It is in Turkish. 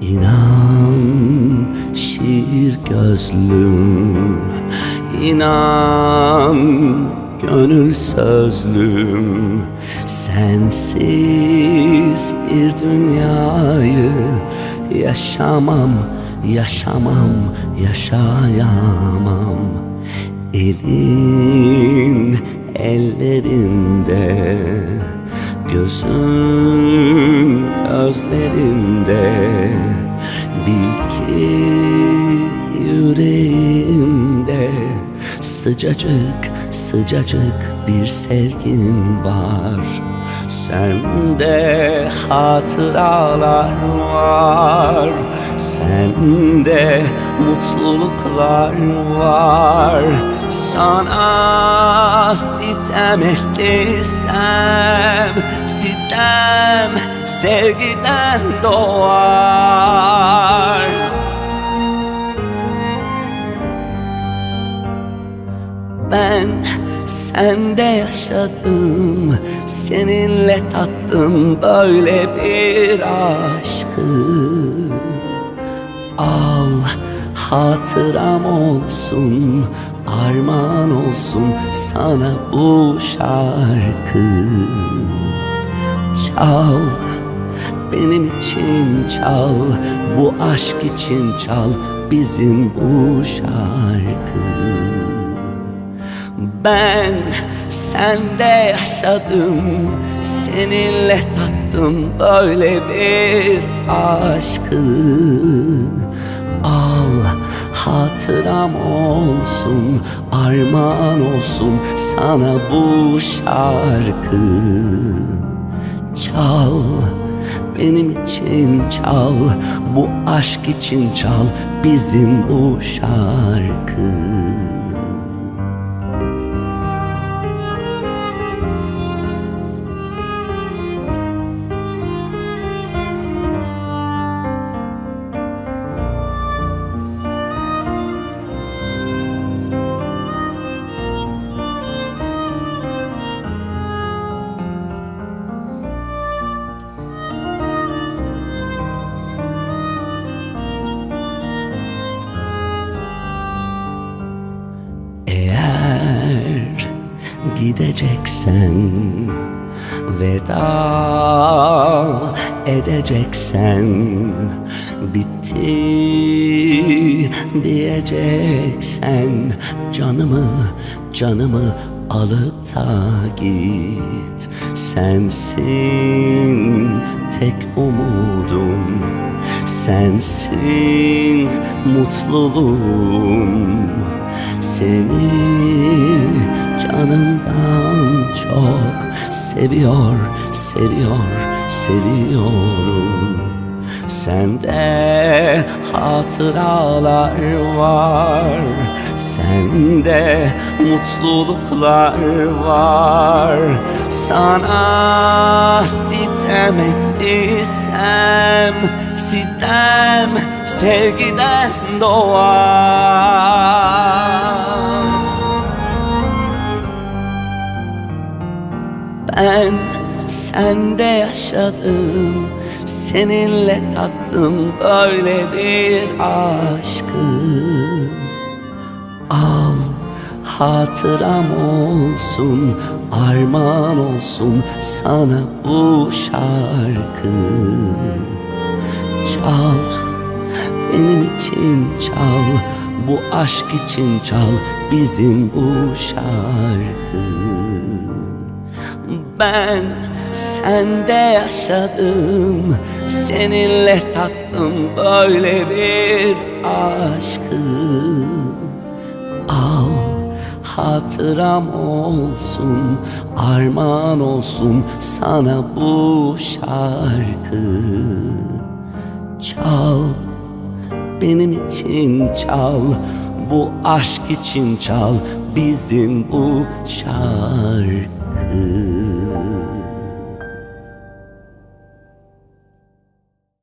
İnan şiir gözlüm, İnan gönül sözlüm, sensiz bir dünyayı yaşamam, yaşamam, yaşayamam. Elin ellerimde, gözün gözlerimde, bil ki yüreğimde sıcacık sıcacık bir sevgin var. Sende hatıralar var, sende mutluluklar var. Sana sitem ettiysem, sitem sevgiden doğar. Ben sende yaşadım, seninle tattım böyle bir aşkı. Al hatıram olsun, armağan olsun sana bu şarkı. Çal, benim için çal, bu aşk için çal bizim bu şarkı. Ben sende yaşadım, seninle tattım böyle bir aşkı. Al hatıram olsun, armağan olsun sana bu şarkı. Çal, benim için çal, bu aşk için çal bizim bu şarkı. Eğer gideceksen, veda edeceksen, bitti diyeceksen, canımı canımı alıp da git. Sensin tek umudum, sensin mutluluğum. Seni canımdan çok seviyor, seviyor, seviyorum. Sende hatıralar var, sende mutluluklar var. Sana sitem ettiysem, sitem sevgiden doğar. Ben sende yaşadım, seninle tattım böyle bir aşkı. Al hatıram olsun, armağan olsun sana bu şarkı. Çal, benim için çal, bu aşk için çal bizim bu şarkı. Ben sende yaşadım, seninle tattım böyle bir aşkı. Al hatıram olsun, armağan olsun sana bu şarkı. Çal, benim için çal, bu aşk için çal bizim bu şarkı.